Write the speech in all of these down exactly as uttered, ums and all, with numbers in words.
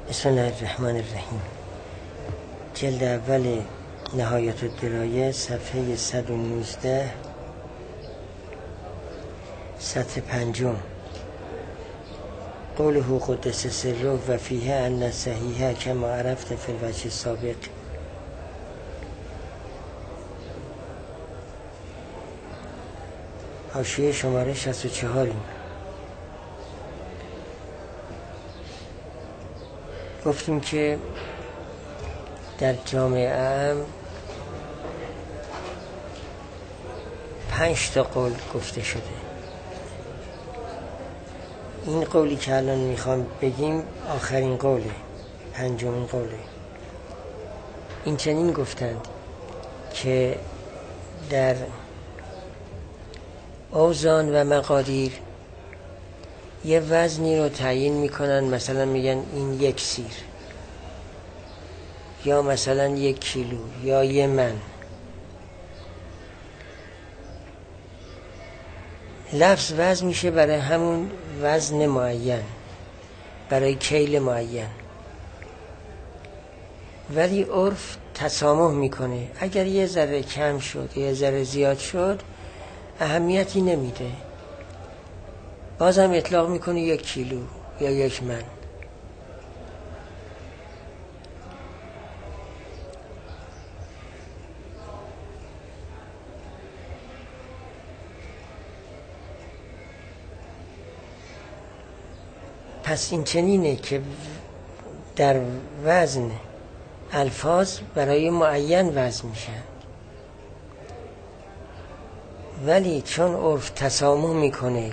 بسم الله الرحمن الرحیم. جلد اول نهایت الدرایه، صفحه صد و نوزده، سطر پنجم. قوله قدس سره و فیه ان صحیحه کما عرفت فی الوجه السابق. حاشیه شماره شصت و چهار. گفتیم که در جامعه اعم پنج تا قول گفته شده. این قولی که الان میخوام بگیم آخرین قوله، پنجمین قوله. این چنین گفتند که در اوزان و مقادیر یه وزنی رو تعیین میکنن، مثلا میگن این یک سیر یا مثلا یک کیلو یا یه من. لفظ وزن میشه برای همون وزن معین، برای کیل معین، ولی عرف تسامح میکنه. اگر یه ذره کم شد یه ذره زیاد شد اهمیتی نمیده، بازم اطلاق میکنه یک کیلو یا یک من. پس این چنینه که در وزن الفاظ برای معین وزن میشن، ولی چون عرف تسامح میکنه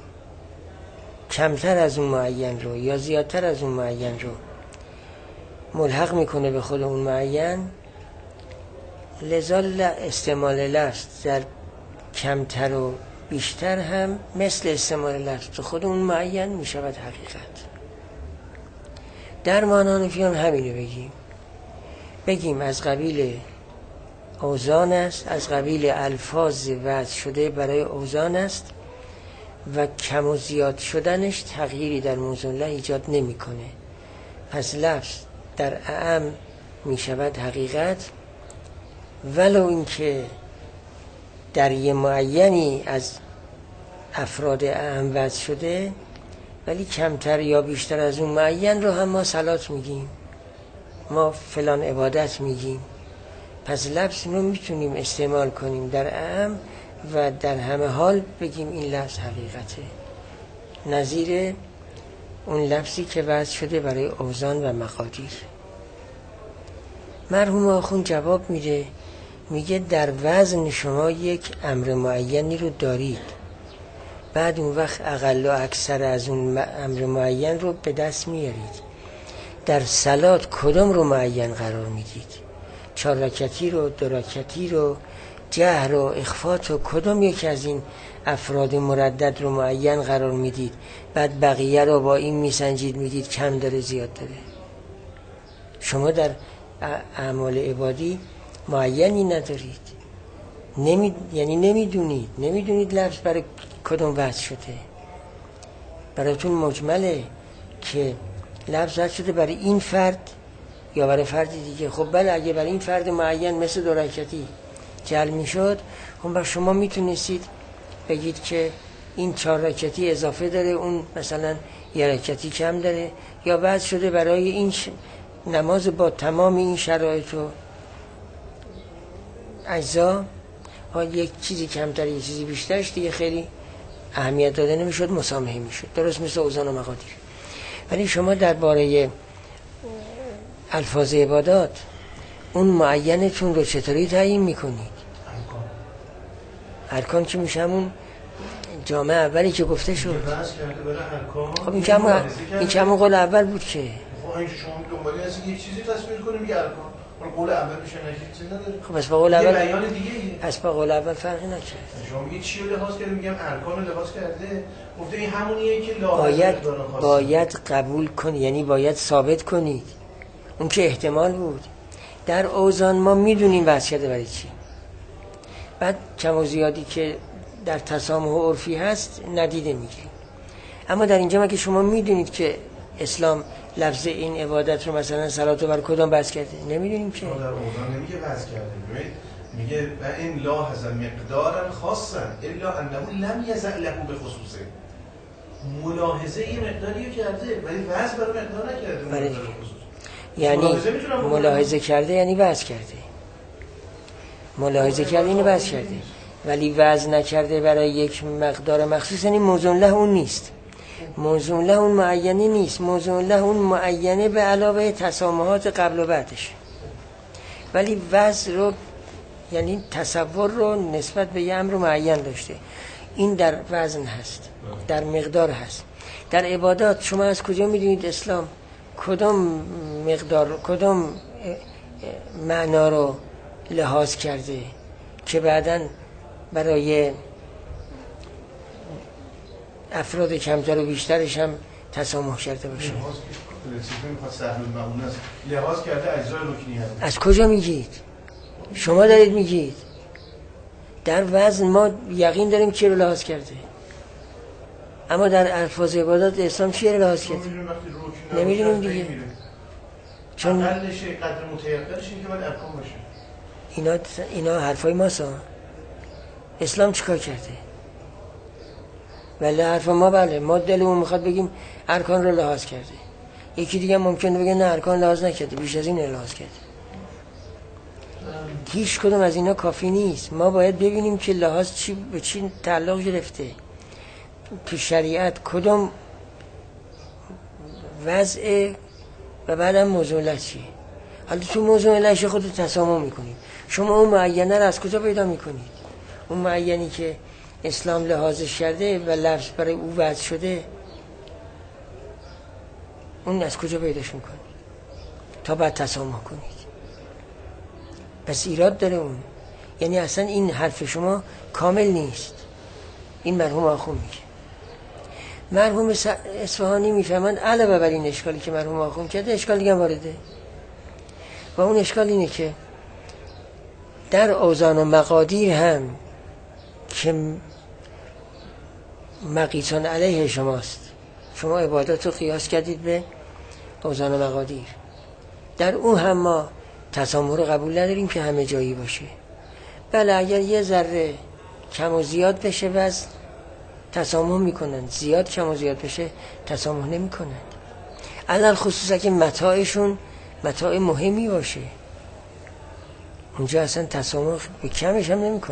کمتر از اون معین رو یا زیادتر از اون معین رو ملحق میکنه به خود اون معین، لذا استعمال لفظ در کمتر و بیشتر هم مثل استعمال لفظ تو خود اون معین میشود حقیقت. در معنی نفیان همینو بگیم بگیم از قبیل اوزان است، از قبیل الفاظ وضع شده برای اوزان است و کم و زیاد شدنش تغییری در موضوع الله ایجاد نمیکنه. پس لفظ در اعم می شود حقیقت، ولو اینکه در یه معینی از افراد اعم وضع شده، ولی کمتر یا بیشتر از اون معین رو هم ما صلات میگیم، ما فلان عبادت میگیم. پس لفظ رو میتونیم استعمال کنیم در اعم و در همه حال بگیم این لفظ حقیقته، نظیر اون لفظی که وضع شده برای اوزان و مقادیر. مرحوم آخوند جواب میده، میگه در وزن شما یک امر معینی رو دارید، بعد اون وقت اقل و اکثر از اون امر معین رو به دست میارید. در صلات کدوم رو معین قرار میدید؟ چهار رکعتی رو، دو رکعتی رو، جهر و اخفات و کدوم یک از این افراد مردد رو معین قرار میدید؟ بعد بقیه رو با این میسنجید، میدید کم داره زیاد داره. شما در اعمال عبادی معینی ندارید، نمی... یعنی نمیدونید نمیدونید لفظ برای کدوم وضع شده. براتون مجمله که لفظ وضع شده برای این فرد یا برای فرد دیگه. خب بله، اگه برای این فرد معین مثل دو رکعتی جل میشد، خب شما میتونستید بگید که این چهار رکعتی اضافه داره، اون مثلا یه رکعتی کم داره، یا وضع شده برای این ش... نماز با تمام این شرایط و اجزا، ها یک چیزی کمتر یه چیزی بیشترش دیگه خیلی اهمیت داده نمیشد، مسامحه میشد، درست مثل اوزان و مقادیر. ولی شما درباره الفاظ عبادات اون معینتون رو چطوری تعیین میکنید؟ ارکان که میشه همون جامعه اولی که گفته شد. خب این که همون این که همون قول اول بود که خب این شما دنبالی هستی یک چیزی تصویر کنیم میگه ارکان، اون قول اول میشه نشید نداره. خب پس با قول اول بیان دیگه پس با قول اول فرقی نکرد. شما میگید چی رو لحاظ کرده؟ میگم ارکان رو لحاظ کرده، گفته این همونیه که باید باید قبول کنی، یعنی باید ثابت کنید. اون که احتمال بود. در اوزان ما میدونیم وضع شده برای چی. بعد کم و زیادی که در تسامح عرفی هست ندیده میگیریم. اما در اینجا مگه شما میدونید که اسلام لفظ این عبادت رو مثلا صلات رو بر کدام بس کرده؟ نمیدونیم که. در اوضاع نمیگه بس کرده، میگه و این لاحظ مقدارا خاصا الا انه لم یزع له به خصوصه. ملاحظه یه مقداریو کرده ولی وضع برای مقدار نکرده. برای یعنی ملاحظه کرده یعنی وضع کرده. ملاحظه کرده یعنی وضع کرده. ولی وضع نکرده برای یک مقدار مخصوص، یعنی موضوع له اون نیست. موضوع له اون معینی نیست. موضوع له اون معینه به علاوه تسامحات قبل و بعدش. ولی وضع رو یعنی تصور رو نسبت به یه امر معین داشته. این در وزن هست، در مقدار هست. در عبادات شما از کجا میدونید اسلام کدام مقدار کدام معنا رو لحاظ کرده که بعداً برای افراد کمتر و بیشترش هم تسامح کرده باشه؟ لحاظ کرده اجزای رکنی هست. از کجا میگید؟ شما دارید میگید. در وزن ما یقین داریم چی رو لحاظ کرده، اما در الفاظ عبادات اسلام چی رو لحاظ کرده نمیدونیم دیگه. چون اقلش قدر متیقنش این که باید ارکان باشه. اینا اینا حرفای ماست. اسلام چیکار کرده؟ بله حرف ما، بله ما دلمون میخواد بگیم ارکان رو لحاظ کرده. یکی دیگه ممکنه بگه نه ارکان لحاظ نکرده، بیش از این لحاظ کرده. هیچ کدوم از اینا کافی نیست. ما باید ببینیم که لحاظ چی به چی تعلق گرفته، تو شریعت کدوم وضع و بعدم موضوع له چیه. حالا تو موضوع لهش خودت تسامح میکنید. شما اون معینه رو از کجا پیدا میکنید؟ اون معینی که اسلام لحاظش کرده و لفظ برای او وضع شده، اون از کجا پیداش میکنید تا بعد تسامح کنید؟ پس ایراد داره اون. یعنی اصلا این حرف شما کامل نیست. این مرحوم آخون میگه. مرحوم اصفهانی میفهمند علاوه بر این اشکالی که مرحوم آخون کرده، اشکال دیگه وارده. و اون اشکال اینه که در اوزان و مقادیر هم که مقیسان علیه شماست، شما عبادت رو قیاس کردید به اوزان و مقادیر، در اون هم ما تسامح رو قبول نداریم که همه جایی باشه. بله اگر یه ذره کم و زیاد بشه وزن تسامح میکنن، زیاد کم و زیاد بشه تسامح نمیکنن. علل خصوصا که متاعشون متاع مهمی باشه، اونجا اصلا تسامح به کمش هم نمیکنن.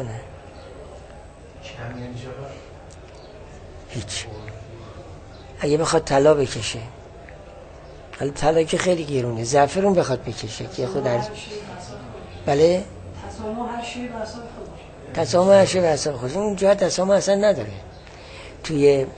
کم یعنی چقدر؟ هیچ. اگه بخواد طلا بکشه، حالا طلا که خیلی گرونه، زعفرون بخواد بکشه که خود عرض بله تسامح هر شی به حساب خودش، تسامح هر شی به حساب خودش. اون جهت تسامح اصلا نداره. توی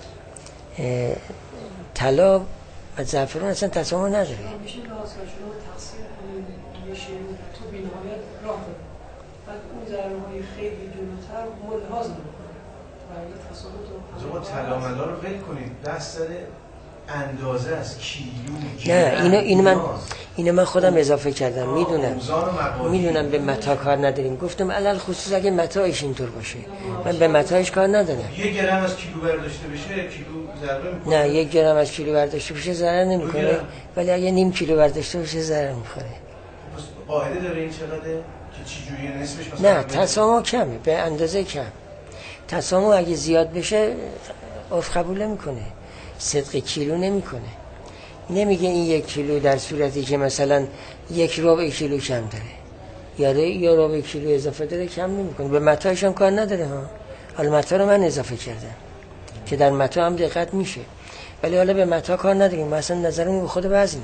طلا و زعفرون اصلا تسامح نداره. میشه لحاظ کنه شما تقصیر همین میشه تو بی‌نهایت راه داره، بعد اون ذره‌های خیلی جلوتر ملحاظ نمی‌کنه و اگه تسامح تو شما طلا ملا رو ول کنید، بحث سر اندازه است، کیلو. نه اینو اینو من اینو من خودم اضافه کردم. میدونم میدونم به متا کار نداریم. گفتم علل خصوص اگه متاعش اینطور باشه، من به متاعش کار ندارم. یک گرم از کیلو برداشته بشه کیلو ضرر میکنه. نه یک گرم از کیلو برداشته بشه ضرر نمیکنه، ولی اگه نیم کیلو برداشته بشه ضرر میکنه. قاعده داره این چقدره که چی جوریه نصفش مثلا؟ نه تسامح کمه، به اندازه کم. تسامح اگه زیاد بشه عرف قبول نمیکنه، صدق کیلو نمیکنه. نمیگه این یک کیلو در صورتی که مثلا یک ربع کیلو کم داره یا یا ربع کیلو اضافه داره کم نمیکنه. به متاعش هم کار نداره ها. حالا متا رو من اضافه کردم که در متا هم دقت میشه، ولی حالا به متا کار نداریم. مثلا نظرمون به خود وزنه.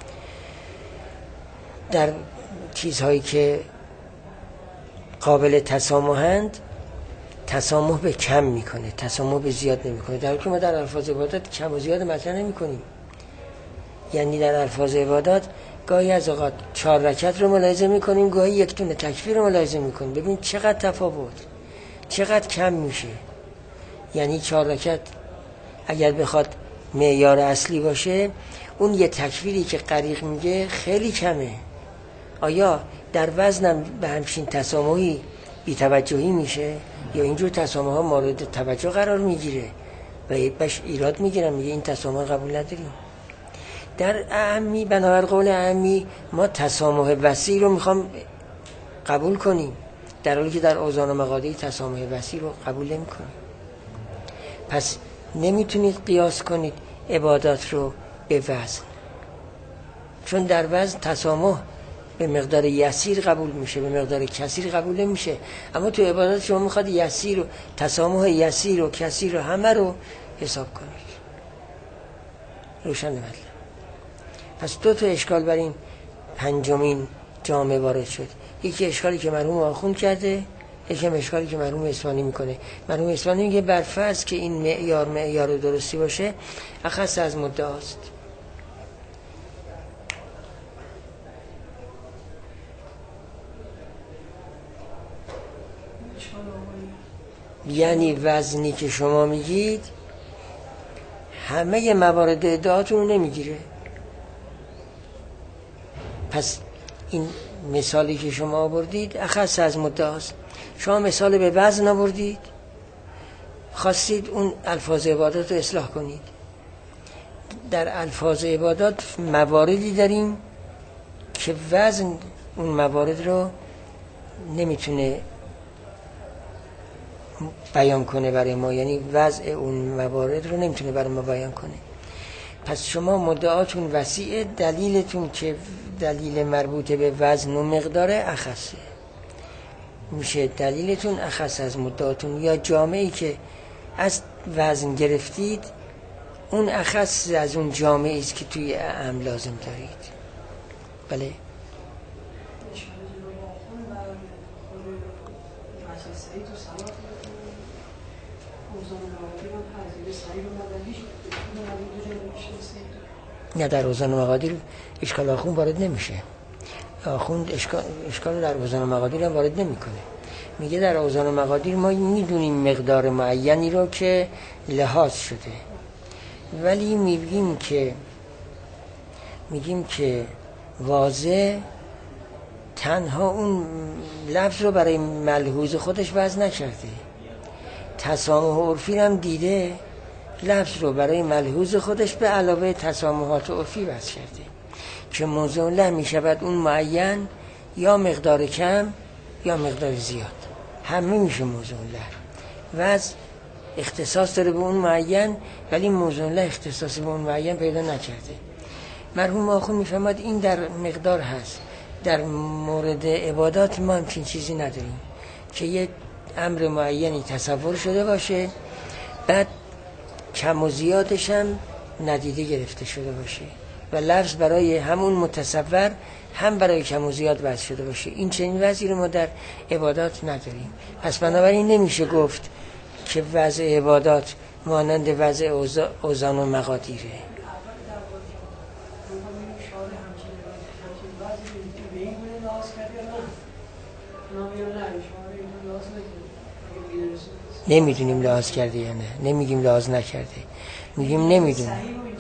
در چیزهایی که قابل تسامحند تسامح به کم میکنه، تسامح به زیاد نمیکنه. در حالی که ما در الفاظ عبادات کم و زیاد مطرح نمیکنیم. یعنی در الفاظ عبادات گاهی از اوقات چهار رکعت رو ملاحظه میکنیم، گاهی یک دونه تکبیر رو ملاحظه میکنیم. ببین چقدر تفاوت، چقدر کم میشه. یعنی چهار رکعت اگر بخواد معیار اصلی باشه، اون یه تکبیری که غریق میگه خیلی کمه. آیا در وزنم به همچین تسامحی بی توجهی میشه یا اینجور تسامح ها مورد توجه قرار میگیره و بهش ایراد میگیرن، میگه این تسامح قبول نداریم. در اعمی بنابر قول اعمی ما تسامح وسیع رو میخوام قبول کنیم، در حالی که در اوزان و مقادیر تسامح وسیع رو قبول نمی کنیم. پس نمیتونید قیاس کنید عبادات رو به وزن، چون در وزن تسامح به مقدار یسیر قبول میشه، به مقدار کثیر قبول نمیشه. اما تو عبادات شما میخواد یسیر و تسامح یسیر و کثیر رو همه رو حساب کنید. روشن مطلب. پس دو تا اشکال بر این پنجمین جامعه وارد شد. یکی اشکالی که مرحوم آخوند کرده، یکی اشکالی که مرحوم اصفهانی میکنه. مرحوم اصفهانی میگه بر فرض که این معیار معیار درستی باشه اخص از مدعاست. یعنی وزنی که شما میگید همه موارد ادعاتون رو نمیگیره. پس این مثالی که شما آوردید اخص از مدعاست. شما مثال به وزن آوردید، خواستید اون الفاظ عبادات رو اصلاح کنید. در الفاظ عبادات مواردی داریم که وزن اون موارد رو نمیتونه بیان کنه برای ما، یعنی وضع اون موارد رو نمیتونه برای ما بیان کنه. پس شما مدعاتون وسیعه، دلیلتون که دلیل مربوط به وزن و مقدار اخصه میشه دلیلتون اخص از مدعاتون، یا جامعی که از وزن گرفتید اون اخص از اون جامعی است که توی اعم لازم دارید. بله نه، در اوزان و مقادیر اشکال آخوند وارد نمیشه. آخوند اشکال, اشکال در اوزان و مقادیر هم وارد نمیکنه. میگه در اوزان و مقادیر ما میدونیم مقدار معینی رو که لحاظ شده، ولی میگیم که میگیم که واضح تنها اون لفظ رو برای ملحوظ خودش وضع نکرده، تسامح عرفی هم دیده لفظ رو برای ملحوظ خودش به علاوه تسامحات عرفی وضع کرده که موضوع له می شود اون معین یا مقدار کم یا مقدار زیاد، همه میشه موضوع له. وضع اختصاص داره به اون معین ولی موضوع له اختصاص به اون معین پیدا نکرده. مرحوم آخوند میفهمد این در مقدار هست. در مورد عبادات ما همچین چیزی نداریم که یک امر معینی تصور شده باشه بعد کم و زیادش هم ندیده گرفته شده باشه و لفظ برای همون متصور هم برای کم و زیاد وضع شده باشه. این چنین وضعی رو ما در عبادات نداریم. پس بنابراین نمیشه گفت که وضع عبادات مانند وضع اوزان و مقادیره. نمیدونیم لحاظ کرده یا نه، نمیگیم لحاظ نکرده، میگیم نمیدونیم.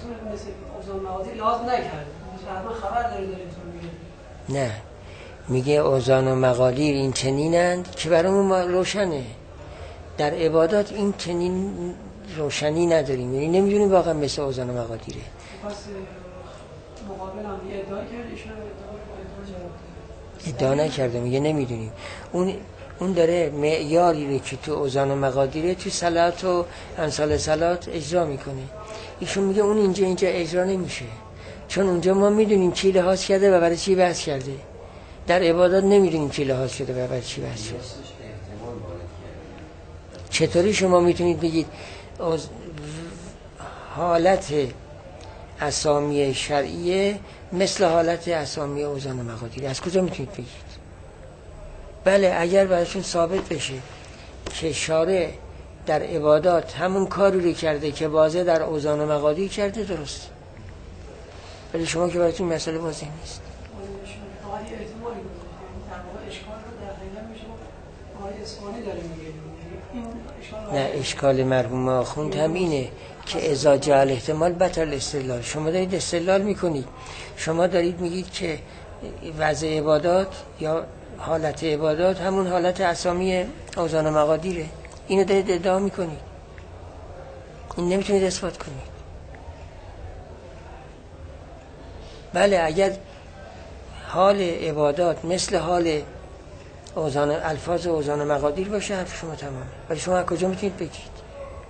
نه، میگه اوزان و مقادیر این چنینند که برامون روشنه. در عبادات این چنین روشنی نداریم، یعنی نمیدونیم واقعا مثل اوزان و مقادیره. پس مقابل هم ادعا کرد، ادعا نکرده، میگه نمیدونیم. اون اون داره معیاری رو که تو اوزان و مقادیره تو صلات و امثال صلات اجرا میکنه. ایشون میگه اون اینجا اینجا اجرا نمیشه، چون اونجا ما میدونیم چی لحاظ کرده و برای چی بحث کرده. در عبادات نمیدونیم چی لحاظ کرده و برای چی بحث کرده. چطوری شما میتونید بگید حالت اسامی شرعیه مثل حالت اسامی اوزان و مقادیر؟ از کجا میتونید بگید؟ بله، اگر براشون ثابت بشه که شارع در عبادات همون کاری رو کرده که واضح در اوزان و مقادیر کرده، درست. ولی شما که براتون مسئله واضح نیست. نه، اشکال مرحوم آخوند هم اینه که اذا جاء الاحتمال بطل استدلال. شما دارید استدلال میکنید، شما دارید میگید که وضع عبادات یا حالت عبادات همون حالت اسامی اوزان و مقادیره. اینو دارید ادعا میکنید، این نمیتونید اثبات کنید. بله اگر حال عبادات مثل حال اوزان الفاظ و اوزان مقادیر باشه حرف شما تمامه. ولی شما کجا میتونید بگید؟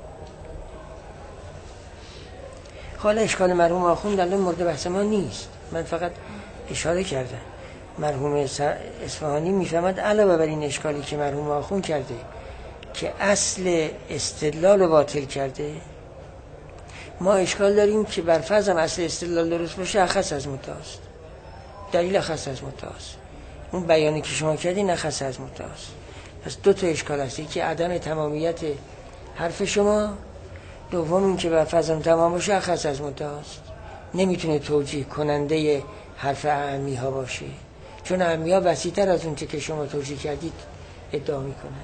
حالا اشکال مرحوم آخوند الان مورد بحث ما نیست، من فقط اشاره کردم. مرحوم اصفهانی میفهمد علاوه بر این اشکالی که مرحوم آخوند کرده که اصل استدلال رو باطل کرده، ما اشکال داریم که بر فرض هم اصل استدلال درست باشه اخص از مدعاست، دلیل اخص از مدعاست. اون بیانی که شما کردین اخص از مدعاست. پس دو تا اشکال هست، یکی عدم تمامیت حرف شما، دوم این که بر فرض هم تمام باشه اخص از مدعاست، نمیتونه توجیه کننده حرف اعمی ها باشه، چون اعمی ها وسیع‌تر از اون که شما توجیه کردید ادعا میکنند.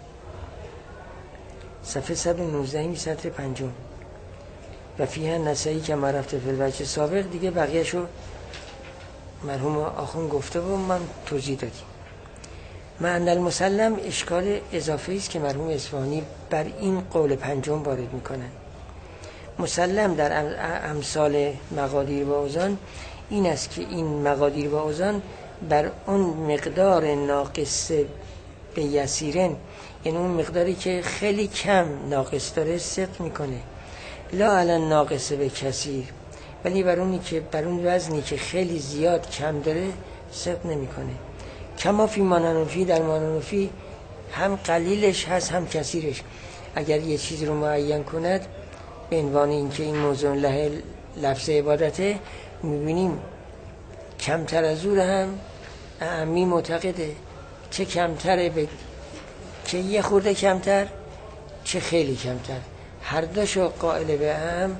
صفحه صد و نوزده سطر پنجم. و فیه نسایی که ما رفته فی الوجه سابق، دیگه بقیه‌شو مرحوم آخوند گفته و من توضیح دادیم. معنی المسلم اشکال اضافه است که مرحوم اصفهانی بر این قول پنجم وارد میکنن. مسلم در امثال مقادیر و اوزان این است که این مقادیر و اوزان بر اون مقدار ناقص به یسیرن، یعنی اون مقداری که خیلی کم ناقص داره صدق میکنه، لا علی ناقص به کثیر، ولی بر اونی که بر اون وزنی که خیلی زیاد کم داره صدق نمیکنه. کما فی مانانوفی، در مانانوفی هم قلیلش هست هم کثیرش. اگر یه چیز رو معین کند به عنوان اینکه این موضوع له لفظ عبادته، میبینیم کمتر از او هم اعمی معتقده، چه کمتره به چه یه خورده کمتر چه خیلی کمتر، هر دوشو قائل به هم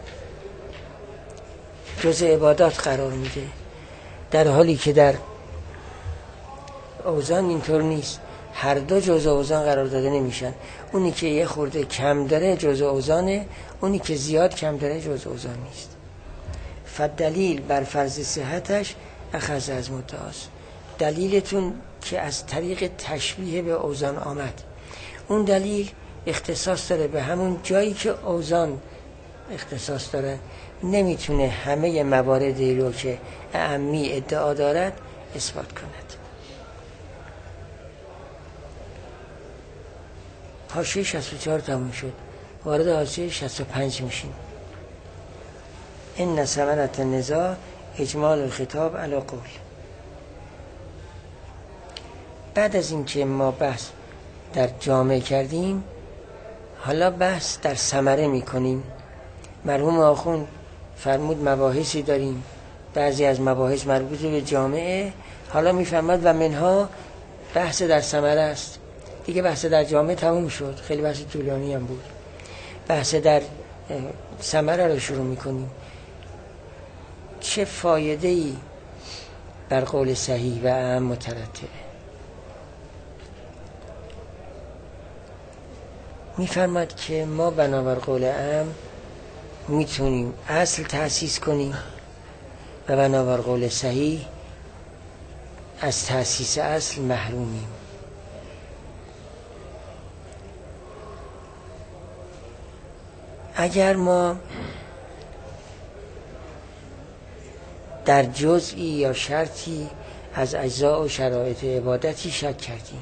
جز عبادات قرار میده، در حالی که در اوزان اینطور نیست، هر دو جز اوزان قرار داده نمیشن. اونی که یه خورده کم داره جز اوزانه، اونی که زیاد کم داره جز اوزان نیست. فدلیل بر فرض صحتش اخذ از مدعاست. دلیلتون که از طریق تشبیه به اوزان آمد، اون دلیل اختصاص داره به همون جایی که اوزان اختصاص داره، نمیتونه همه مواردی رو که اعمی ادعا دارد اثبات کند. حاشیه شصت و چهار تموم شد، وارد حاشیه شصت و پنج میشیم. این ثمرة النزاع اجمال الخطاب علی قول. بعد از این که ما بحث در جامعه کردیم، حالا بحث در ثمره میکنیم. مرحوم آخوند فرمود مباحثی داریم، بعضی از مباحث مربوط به جامعه، حالا میفهمد و منها بحث در ثمره است. دیگه بحث در جامعه تموم شد، خیلی بحث طولانی هم بود. بحث در ثمره رو شروع میکنیم. چه فایده‌ای بر قول صحیح و اعم مترتبه؟ میفرماد که ما بنابر قول اعم میتونیم اصل تأسیس کنیم و بنابر قول صحیح از تأسیس اصل محرومیم. اگر ما در جزئی یا شرطی از اجزاء و شرایط عبادتی شک کردیم،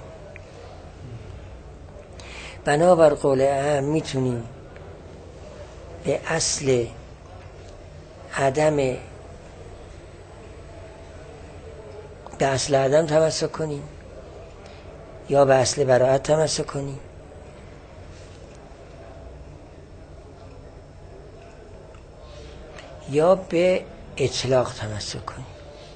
بنابر قول اعم میتونیم به اصل عدم به اصل عدم تمسک کنیم یا به اصل براءت تمسک کنیم، یا به اطلاق تمسک کنیم.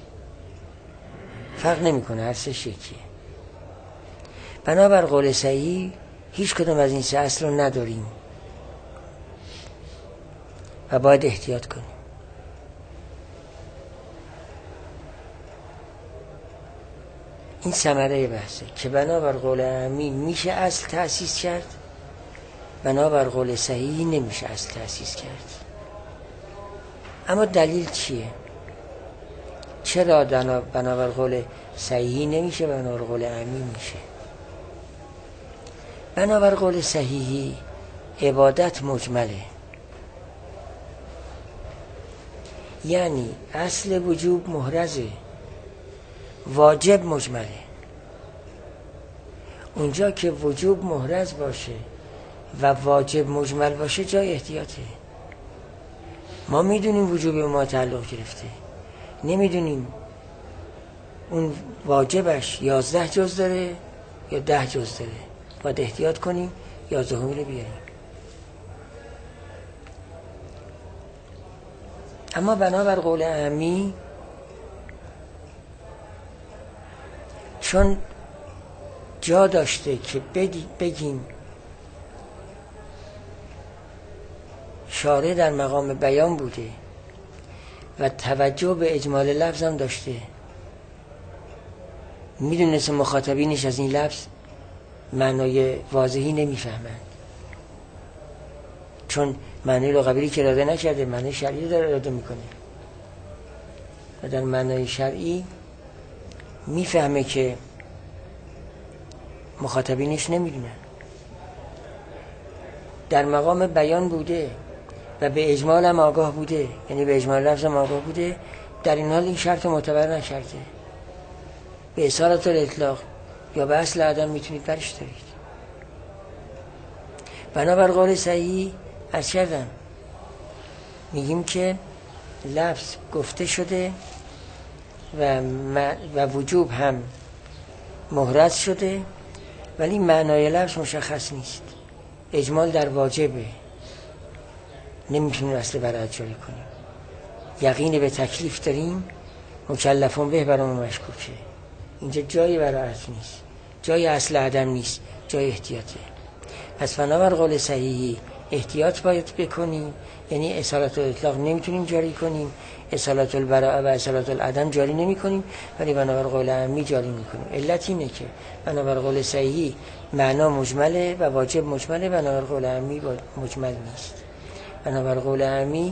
فرق نمیکنه، هر سه یکیه. بنابر قول صحیح هیچ کدوم از این سه اصل رو نداریم و باید احتیاط کنیم. این ثمره بحثه که بنابر قول اعمی میشه اصل تأسیس کرد، بنابر قول صحیح نمیشه اصل تأسیس کرد. اما دلیل چیه؟ چرا بنابر قول صحیحی نمیشه بنابر قول اعمی میشه؟ بنابر قول صحیحی عبادت مجمله، یعنی اصل وجوب محرزه، واجب مجمله. اونجا که وجوب محرز باشه و واجب مجمل باشه جای احتیاطه. ما میدونیم وجوب به ما تعلق گرفته، نمیدونیم اون واجبش یازده جز داره یا ده جز داره. باید احتیاط کنیم یازدهمی رو بیاریم. اما بنابر قول اعمی، چون جا داشته که بگیم شارع در مقام بیان بوده و توجه به اجمال لفظ هم داشته، میدونست مخاطبینش از این لفظ معنای واضحی نمیفهمند، چون معنی لغوی که اراده نکرده، معنی شرعی داره اراده میکنه و در معنای شرعی میفهمه که مخاطبینش نمیدونن. در مقام بیان بوده و به اجمال هم آگاه بوده، یعنی به اجمال لفظ هم آگاه بوده، در این حال این شرط معتبر نکرده. به اصالت الاطلاق یا به اصل عدم میتونید برش دارید. بنابر قول صحیح عرض کردم، میگیم که لفظ گفته شده و, و وجوب هم محرز شده، ولی معنای لفظ مشخص نیست. اجمال در واجبه، نمیتونیم اصل برای جاری کنیم. یقین به تکلیف داریم، مکلفون به برامون مشکوکه. اینجا جایی برای اصل نیست، جای اصل عدم نیست، جای احتیاطه. پس بنابر قول صحیحی احتیاط باید بکنیم، یعنی اصالت الاطلاق نمیتونیم جاری کنیم، اصالت البراءه و اصالت العدم جاری نمی کنیم، ولی بنابر قول اعمی جاری میکنیم. علت اینه که بنابر قول صحیحی معنا مجمله و واجب مجمله، بنابر قول اعمی مجمل نیست. بنابر قول اعمی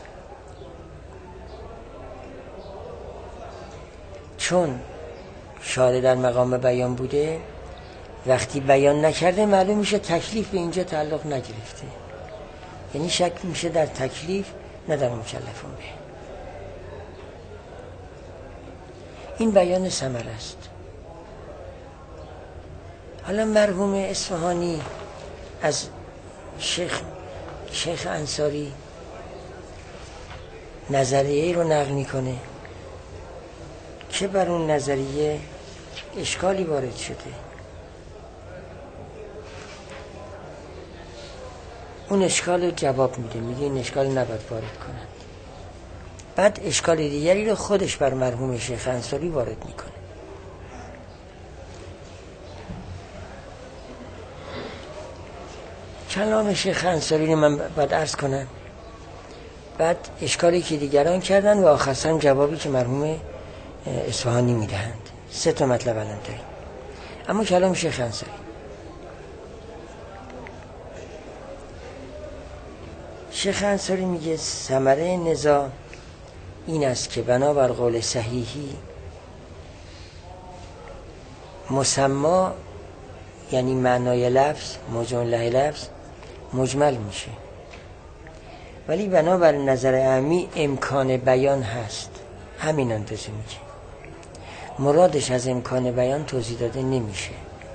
چون شارع در مقام بیان بوده، وقتی بیان نکرده معلوم میشه تکلیف به اینجا تعلق نگرفته، یعنی شک میشه در تکلیف نه در مکلفون به. این بیان ثمره است. حالا مرحوم اصفهانی از شیخ شیخ انصاری نظریه رو نقل میکنه که بر اون نظریه اشکالی وارد شده. اون اشکال رو جواب میده، میگه این اشکال نباید وارد کنند. بعد اشکال دیگری رو خودش بر مرحوم شیخ انصاری وارد میکنه. کلام شیخ انصاری رو من باید عرض کنم، بعد اشکالی که دیگران کردن و آخرسان جوابی که مرحوم اصفهانی میدهند. سه تا مطلب الان داریم. اما کلام شیخ انصاری، شیخ انصاری میگه ثمره نزاع این است که بنابر قول صحیحی مسما یعنی معنای لفظ، مجمله لفظ مجمل میشه، ولی بنابر نظر اعمی امکان بیان هست. همین اندازه میگه، مرادش از امکان بیان توضیح داده نمیشه.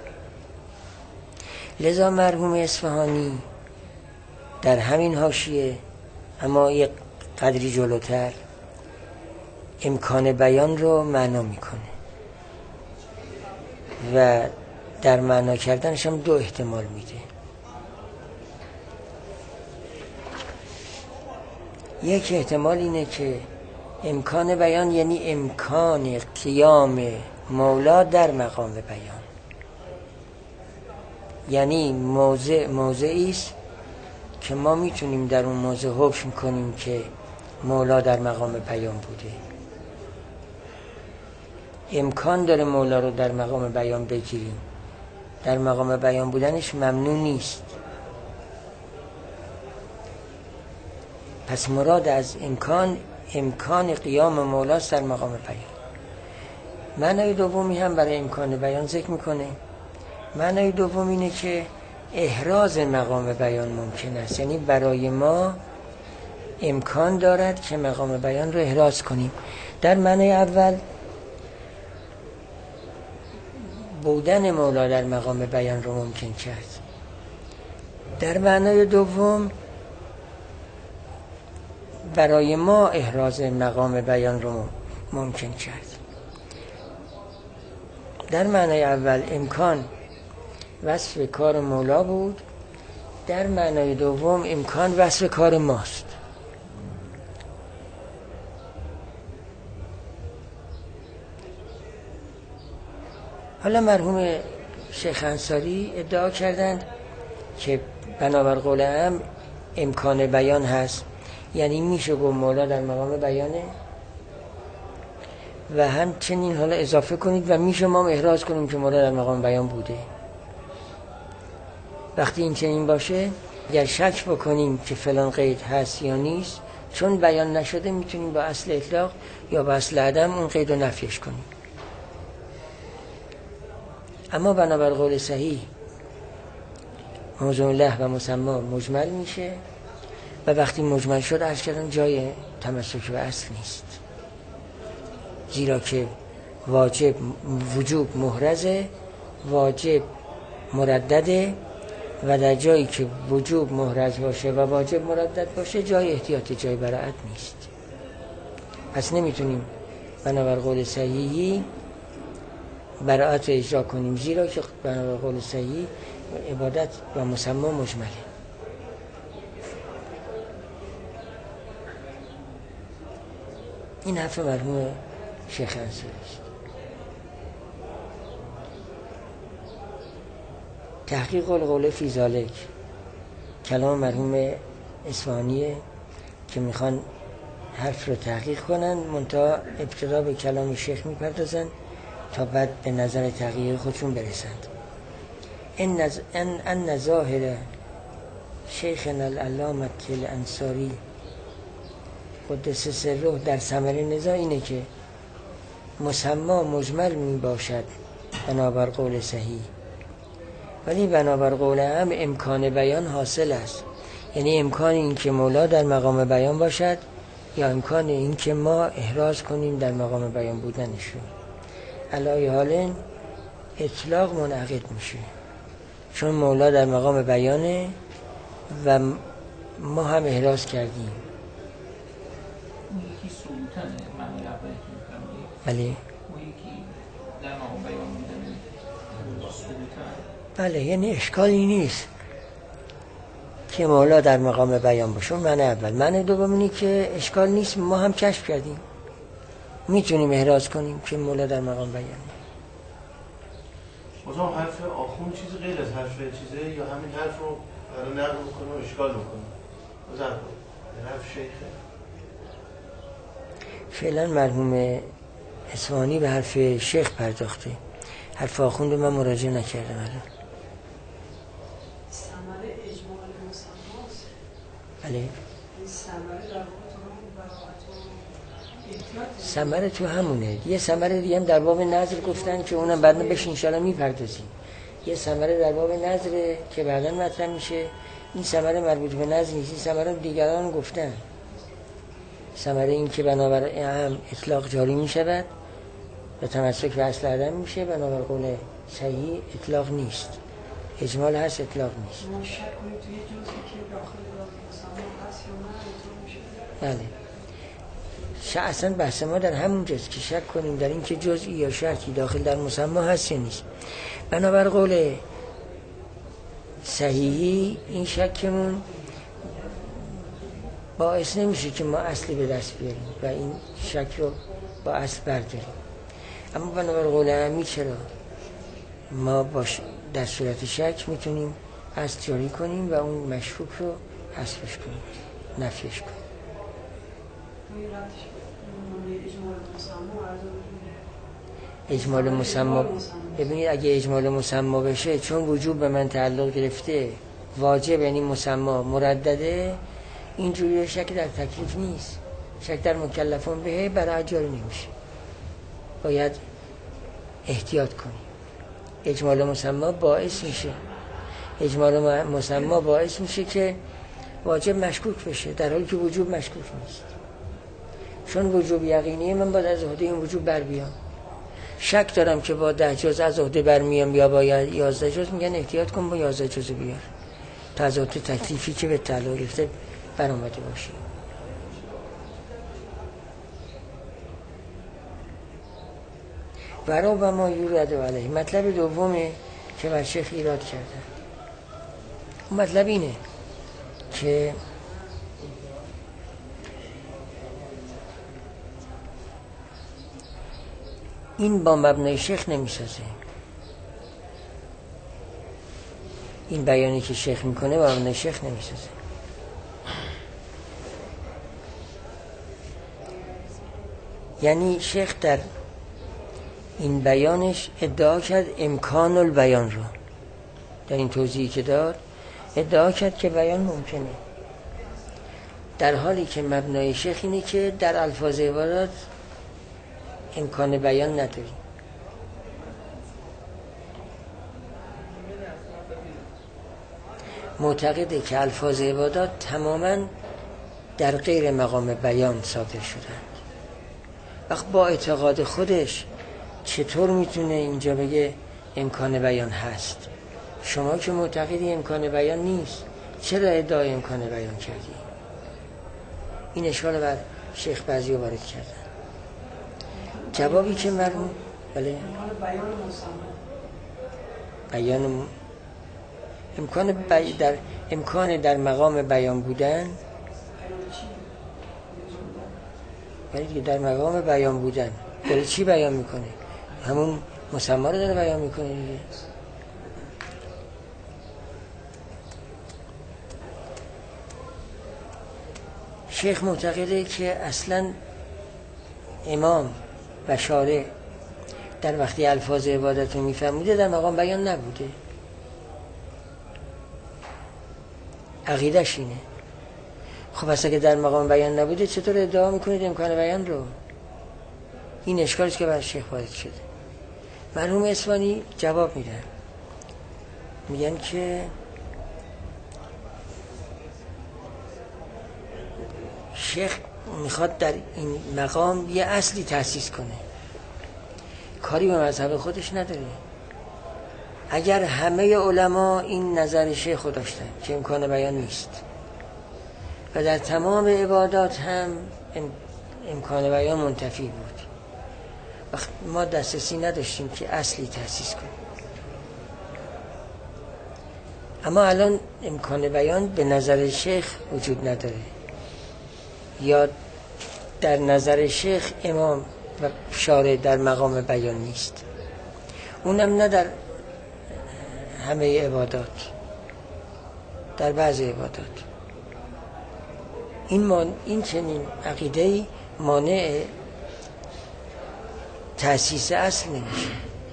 لذا مرحوم اصفهانی در همین حاشیه اما یک قدری جلوتر امکان بیان رو معنا میکنه و در معنا کردنش هم دو احتمال میده. یک احتمال اینه که امکان بیان یعنی امکان قیام مولا در مقام بیان، یعنی موضع موضعی است که ما میتونیم در اون موضع حکم کنیم که مولا در مقام بیان بوده. امکان داره مولا رو در مقام بیان بگیریم، در مقام بیان بودنش ممنوع نیست. پس مراد از امکان امکان قیام مولاست در مقام بیان. معنای دومی هم برای امکان بیان ذکر میکنه. معنای دوم اینه که احراز مقام بیان ممکن است، یعنی برای ما امکان دارد که مقام بیان رو احراز کنیم. در معنی اول بودن مولا در مقام بیان رو ممکن کرد. در معنای دوم برای ما احراز مقام بیان رو ممکن کرد. در معنای اول امکان وصف کار مولا بود، در معنای دوم امکان وصف کار ماست. حالا مرحوم شیخ انصاری ادعا کردند که بنابر قول هم امکان بیان هست، یعنی میشه گفت مولا در مقام بیانه و همچنین حالا اضافه کنید و میشه ما احراز کنیم که مولا در مقام بیان بوده. وقتی این چنین باشه اگر شک بکنیم که فلان قید هست یا نیست، چون بیان نشده میتونیم با اصل اطلاق یا با اصل عدم اون قید رو نفیش کنیم. اما بنابر قول صحیح موضوع له و مسما مجمل میشه و وقتی مجمل شد عرض کردم جای تمسک به اصل نیست، زیرا که واجب وجوب محرزه، واجب مردده و در جایی که وجوب محرز باشه و واجب مردد باشه جای احتیاط جای براعت نیست. پس نمیتونیم بنابر قول صحیحی براعت رو اجرا کنیم، زیرا که بنابر قول صحیح عبادت و مسما مجمله. این حرف مرحوم شیخ انصاری است. تحقیق القول فی ذالک کلام مرحوم اصفهانیه که میخوان حرف رو تحقیق کنن، منتها ابتدا به کلام شیخ میپردازن تا بعد به نظر تحقیق خودشون برسند. ان نز... ان ان ظاهر شیخنا العلامة الانصاری قدس سره در ثمر نزاع اینه که مسما مجمل می باشد بنابر قول صحیح، ولی بنابر قول هم امکان بیان حاصل است، یعنی امکان این که مولا در مقام بیان باشد یا امکان این که ما احراز کنیم در مقام بیان بودنشون. علی حال اطلاق منعقد میشه چون مولا در مقام بیانه و ما هم احراز کردیم. اون یکی سلطانه معنی اولی که میکنم بله اون یکی در مقام بیان بودنه سلطان. بله، یعنی اشکالی نیست که مولا در مقام بیان باشه. معنی اول. معنی دوم اینه که اشکال نیست، ما هم کشف کردیم میتونیم احراز کنیم که مولا در مقام بیانه. مثلا حرف آخون چیز غیر از حرف چیزه یا همین حرف رو برای نقل میکنه و اشکال میکنه؟ مثلا حرف شیخه. فعلا مرحوم اصفهانی به حرف شیخ پرداخته، حرف آخوند من مراجعه نکردم. الان ثمره اجمال مسماست. بله، این ثمره در واقع براعت و احتیاط. ثمره تو همونه. یه ثمره دیگه هم در باب نظر گفتن که اونم بعدا بهش انشالله میپردازیم. یه ثمره در باب نظره که بعدا مطرح میشه. این ثمره مربوط به نظر نیست، این ثمره دیگران گفتن. ثمره این که بنابر هم اطلاق جاری میشود و تمسک به اصل عدم میشه، بنابر قول صحیح اطلاق نیست، اجمال هست اطلاق نیست. ما شک کنیم توی جزئی که داخل مسما هست یا نه اینطور میشه. بله، ش... اصلا بحث ما در همون جاست که شک کنیم در این که جزئی یا شرطی داخل در مسما هست یا نیست. بنابر قول صحیحی این شکمون باعث نمیشه که ما اصلی به دست بیاریم و این شک رو با اصل برداریم. اما بنابر قول امی چرا ما باش در صورت شک میتونیم اصل جاری کنیم و اون مشکوک رو حذفش کنیم، نفیش کنیم. اجمال مسما، ببینید اگه اجمال مسما بشه چون وجوب به من تعلق گرفته، واجب یعنی مسما مردده، اینجوری شک در تکلیف نیست، شک در مکلفون به برای جاری نمیشه، باید احتیاط کنیم. اجمال مسما باعث میشه اجمال مسما باعث میشه که واجب مشکوک بشه، در حالی که وجوب مشکوک نیست. چون وجوب یقینیه، من باید از عهده این وجوب بر بیام. شک دارم که با ده جز از عهده برمیام یا با یازده جز، میگن احتیاط کن با یازده جز بیار تا از عهده تکلیفی که به تعلق گرفته برآمده باشه. برا و ما یورد علیه. مطلب دومه که بر شیخ ایراد کردن، اون مطلب اینه که این با مبنای شیخ نمیسازه. این بیانی که شیخ میکنه با مبنای شیخ نمیسازه. یعنی شیخ در این بیانش ادعا کرد امکان البیان رو، در این توضیحی که داد ادعا کرد که بیان ممکنه، در حالی که مبنای شیخ اینه که در الفاظ عبارات امکان بیان نداری. معتقده که الفاظ عبادات تماما در غیر مقام بیان صادر شدند. وقت با اعتقاد خودش چطور میتونه اینجا بگه امکان بیان هست؟ شما که معتقدی امکان بیان نیست، چرا ادعای امکان بیان کردی؟ این اشکال بر شیخ بعضی وارد کردن. جوابی که مرمون بله بیان امکان بی در امکان در مقام بیان بودن، ولی دیگه در مقام بیان بودن داره چی بیان میکنه؟ همون مسما رو داره بیان میکنه دیگه. شیخ معتقده که اصلا امام و شارع در وقتی الفاظ عبادت رو میفهمیده در مقام بیان نبوده. عقیدش اینه. خب اصلا که در مقام بیان نبوده چطور ادعا میکنید امکان بیان رو؟ این اشکالیست که بر شیخ وارد شده. مرحوم اصفهانی جواب میدن، میگن که شیخ میخواد در این مقام یه اصلی تأسیس کنه، کاری به مذهب خودش نداره. اگر همه علما این نظر شیخ داشتن که امکان بیان نیست و در تمام عبادات هم امکان بیان منتفی بود، وقت ما دسترسی نداشتیم که اصلی تأسیس کنیم. اما الان امکان بیان به نظر شیخ وجود نداره، یا در نظر شیخ امام و شارع در مقام بیان نیست، اونم نه در همه عبادات، در بعض عبادات. این مان این چنین عقیده‌ای مانع تأسیس اصل نمیشه.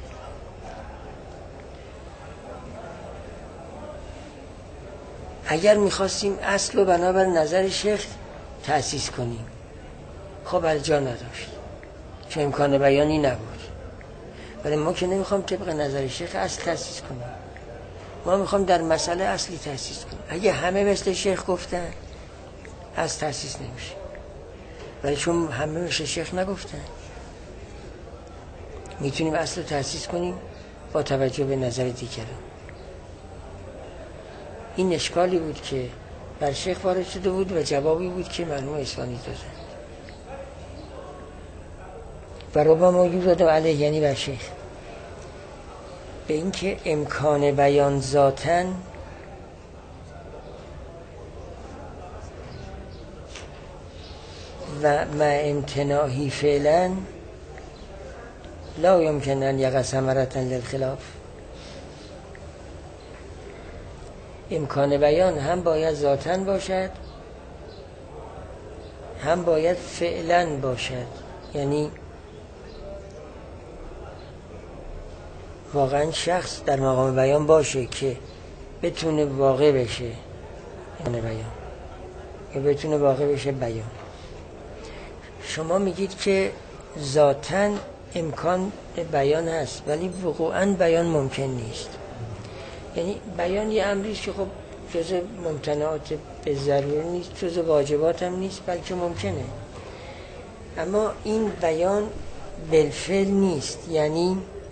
اگر میخواستیم اصل رو بنابر نظر شیخ تأسیس کنیم، خب از جا نداشت چون امکان بیانی نبود. ولی ما که نمیخوام طبق نظر شیخ اصل تأسیس کنیم، ما میخوام در مسئله اصلی تأسیس کنیم. اگه همه مثل شیخ گفتن اصل تأسیس نمیشه، ولی چون همه مثل شیخ نگفتن میتونیم اصل تأسیس کنیم با توجه به نظر دیگران. این اشکالی بود که بر شیخ وارد شده بود و جوابی بود که مرحوم اصفهانی دادن. و ربما یورد علیه، یعنی بر شیخ، به اینکه امکان بیان ذاتاً و مع امتناعی فعلاً لا یمکن ان یقع ثمرة للخلاف. امکان بیان هم باید ذاتاً باشد، هم باید فعلاً باشد، یعنی واقعاً شخص در مقام بیان باشه که بتونه واقع بشه امکان بیان، یا بتونه واقع بشه بیان. شما میگید که ذاتاً امکان بیان هست ولی وقوعاً بیان ممکن نیست. یعنی بیان یه امریست که خب جزء ممتنعات به ضروری نیست، جزء واجبات هم نیست، بلکه ممکنه. اما این بیان بالفعل نیست، یعنی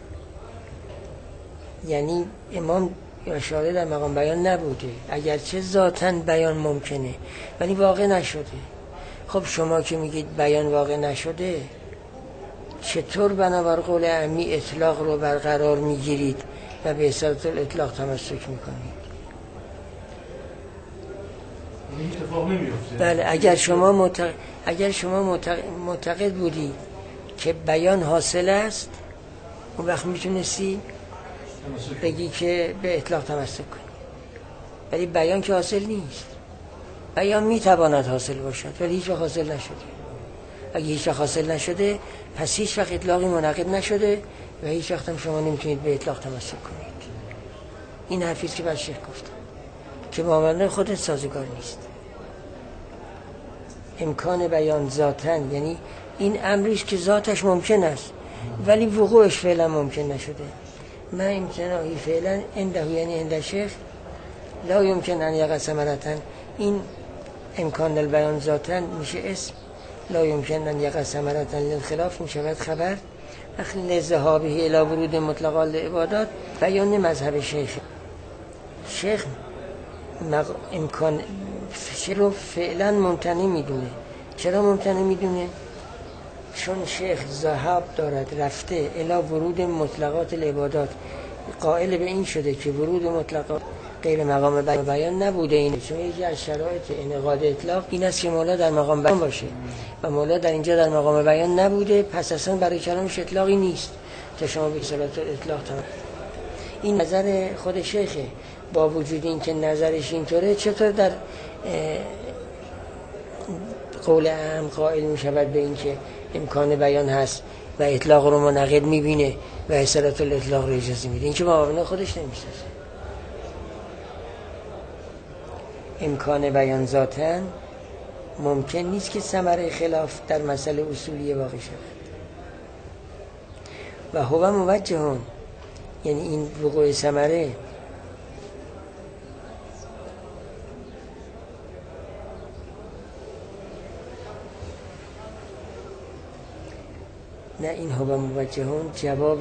یعنی امام اشاره در مقام بیان نبوده، اگرچه ذاتاً بیان ممکنه ولی واقع نشده. خب شما که میگید بیان واقع نشده، چطور بنابر قول عمی اطلاق رو برقرار میگیرید و به اصالت الاطلاق تمسک میکنید؟ این اتفاق نمیفته. بله، اگر شما معتقد اگر شما معتقد, معتقد بودی که بیان حاصل است، اون وقت میتونستی بگی که به اطلاق تمسک کنی. ولی بیان که حاصل نیست. بیان میتواند حاصل باشد ولی هیچ وقت حاصل نشده. اگه هیچ وقت حاصل نشده، پس هیچ وقت اطلاقی منعقد نشده و هیچ وقت هم شما نمیتونید به اطلاق تمسک کنید. این حرفی است که بعد شیخ گفتم که با معنی خودت سازگار نیست. امکان بیان ذاتن، یعنی این امریش که ذاتش ممکن است ولی وقوعش فعلا ممکن نشده. ما امتناعی فعلا انده، یعنی انده شیخ لا یمکن ان یقع ثمرتن. این امکان البیان ذاتن میشه اسم، لا یمکن ان یقع ثمرتن للخلاف میشود خبر. اخی لذهابه الی ورود مطلقا لعبادات بیان مذهب شیخ. شیخ مق... امکان چرا فعلا ممتنع میدونه. چرا ممتنع میدونه؟ چون شیخ ذهاب دارد، رفته الی ورود مطلقات العبادات، قائل به این شده که ورود مطلقات غیر مقام بیان نبوده. اینه چون یکی از شرایط انعقاد اطلاق این است که مولا در مقام بیان باشه و مولا در اینجا در مقام بیان نبوده، پس اصلا برای کلامش اطلاقی نیست تا شما به صورت اطلاق تمام. این نظر خود شیخه. با وجود این که نظرش اینطوره، چطور در قول عام قائل می شود به این که امکان بیان هست و اطلاق رو منعقد می بینه و اصالت الاطلاق رو اجازه میده؟ این که مقابل خودش نمیشه. امکان بیان ذاتن ممکن نیست که ثمره خلاف در مسئله اصولی واقع شود. و هو موجهون، یعنی این وقوع ثمره نه، این هو موجهون جواب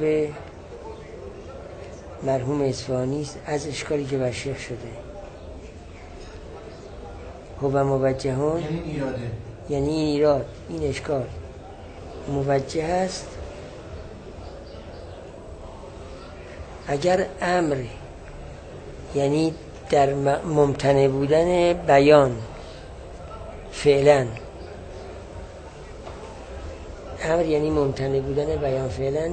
مرحوم اصفهانی است از اشکالی که بر شیخ شده. هو موجهون یعنی ایراده، یعنی این ایراد، این اشکال موجه است اگر امر، یعنی در ممتنع بودن بیان فعلا، امر یعنی ممتنع بودن بیان فعلا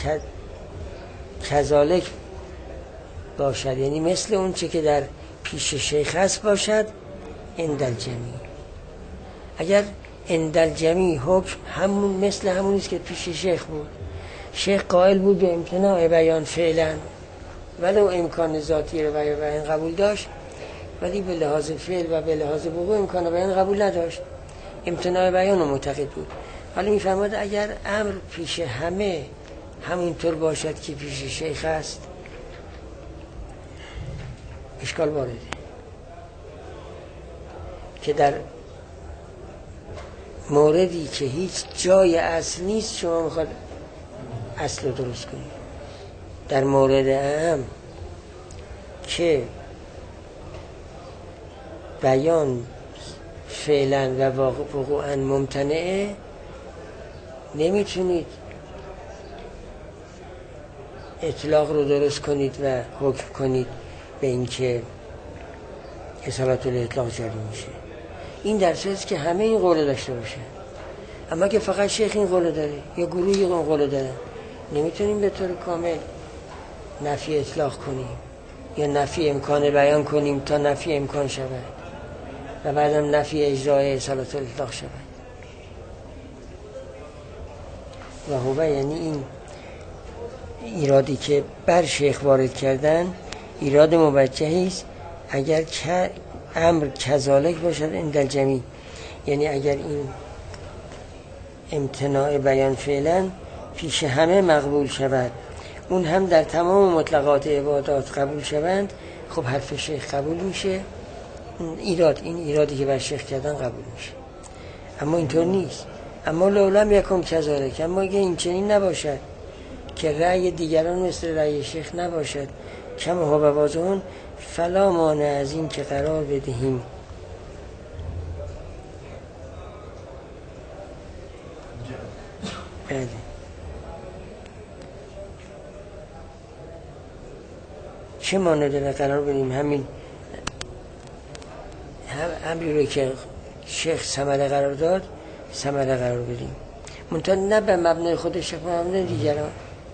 کذالک باشد، یعنی مثل اون چه که در پیش شیخ هست باشد اندل جمی. اگر اندل جمی حکم همون مثل همونیست که پیش شیخ بود، شیخ قائل بود به امتناع بیان فعلا ولو امکان ذاتی رو بیان قبول داشت، ولی به لحاظ فعل و به لحاظ وقوع امکان بیان قبول نداشت، امتناع بیان رو معتقد بود. حالا میفرماد اگر امر پیش همه همونطور باشد که پیش شیخ است، اشکال وارده که در موردی که هیچ جای اصل نیست شما میخواد اصل رو درست کنید. در مورد اهم که بیان فعلا و وقوعا ممتنعه، نمیتونید اطلاق رو درست کنید و حکم کنید به اینکه اصالت الاطلاق جاری میشه. این در صورتی که همه این قول داشته باشه. اما که فقط شیخ این قول داره یا گروهی این قول داره، نمیتونیم به طور کامل نفی اطلاق کنیم یا نفی امکان بیان کنیم تا نفی امکان شود و بعدم نفی اجرای اصالت الاطلاق شود. و هو یعنی این ایرادی که بر شیخ وارد کردن ایراد موجهی است اگر که امر کذالک باشد اندل جمی، یعنی اگر این امتناع بیان فعلا پیش همه مقبول شود، اون هم در تمام مطلقات عبادات قبول شوند، خب حرف شیخ قبول میشه، ایراد این ایرادی که بر شیخ کردن قبول میشه. اما اینطور نیست. اما لولم یکم کذالک، اما اگه این چنین نباشد که رأی دیگران مثل رأی شیخ نباشد، کم ها بوازون فلا مانع از این که قرار بدهیم بله چه مانع داره قرار بدیم همین هم امری رو که شیخ ثمره قرار داد ثمره قرار بدیم، منتها نه به مبنای خود شیخ، به مبنای دیگران.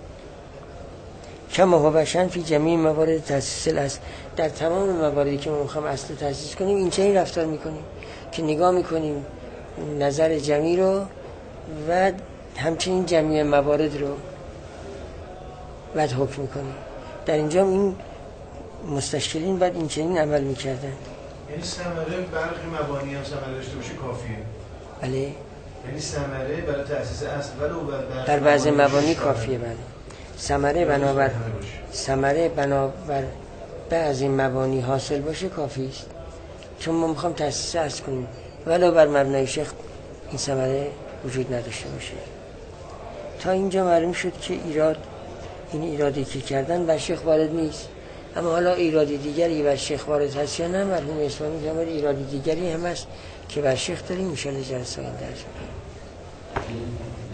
کما هو بشن فی جمیع موارد تأسیس الاصل، در تمام مواردی که ما میخوام اصل تأسیس کنیم این چنین رفتار میکنیم که نگاه میکنیم نظر جمعی رو و همچنین جمعی موارد رو بعد حکم میکنیم. در اینجا این مستشکلین بعد این چنین عمل میکردن. یعنی ثمره برخی مبانی هم ثمره داشته باشه کافیه. بله. یعنی ثمره برای تأسیس اصل ولو در بعض مبانی کافیه. بله. ثمره بنابر ثمره بنابر بعضی مبانی حاصل باشه کافی است، چون ما میخوام تأسیس اصل کنیم ولو بر مبنای شیخ این ثمره وجود نداشته باشه. تا اینجا معلوم شد که ایراد این ایرادی که کردن بر شیخ وارد نیست. اما حالا ایرادی دیگری بر شیخ وارد هست یا نه، مرحوم اسلامی که ایرادی دیگری هم هست که بر شیخ داریم ان شاء الله جلسه آینده درس می‌کنیم.